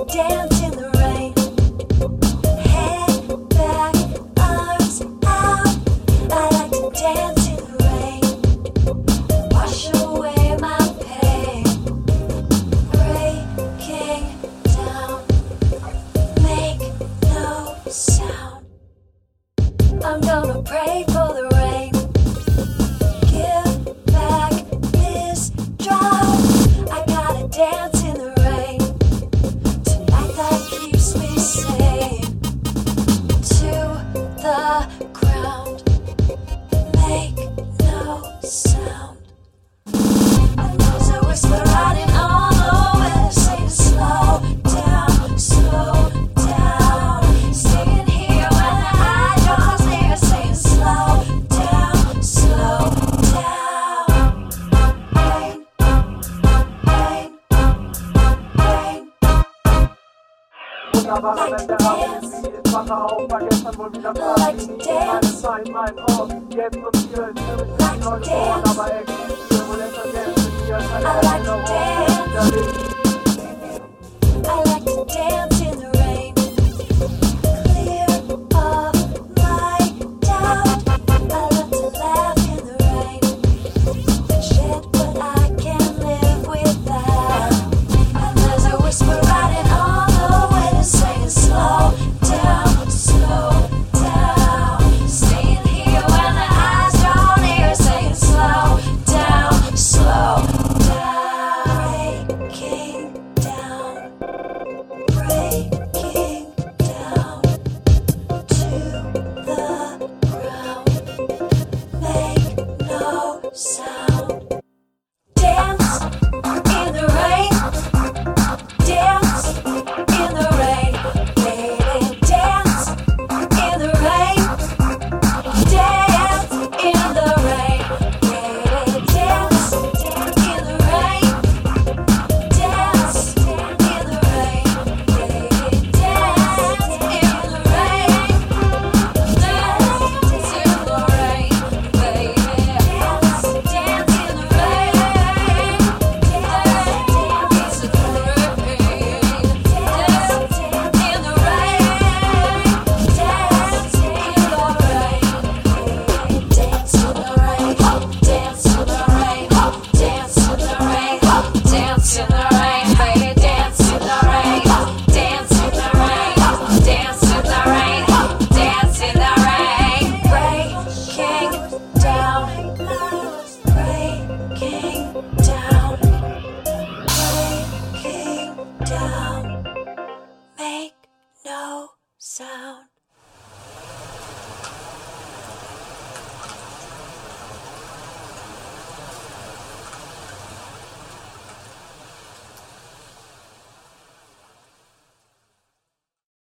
dance in the rain. Head back, arms out. I like to dance in the rain. Wash away my pain. Breaking down. Make no sound. I'm gonna pray for the rain. Give back this drought. I gotta dance in the rain. Tonight that keeps me sane. To the ground. Make no sound. And there's a whisper riding all over, saying slow down, slow down. Staying here when the eye draws near, saying slow down, slow down. Rain, rain, rain. Like to dance, like to dance, like to dance. I like to dance.